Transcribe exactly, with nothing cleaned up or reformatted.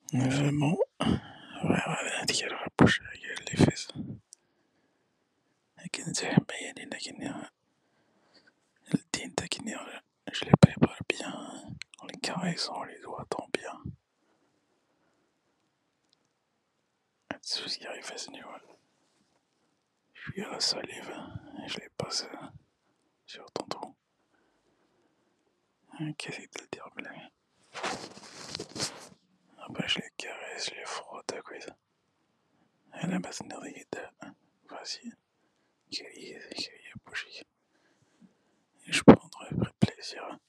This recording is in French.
Vraiment. Ouais, ديال البوش هي اللي فاز. لكن زعما يعني لكن الدين تاكني je les prépare bien en les caressant les doigts bien. Souci arrive à ce niveau. Je suis à la salive, je les passe sur ton trou. Qu'est-ce que tu dire, blague? Ah bah je les caresse, je les frotte à quoi ça. Elle a maintenant des vas-y, qui est bougie. Je prendrai plaisir.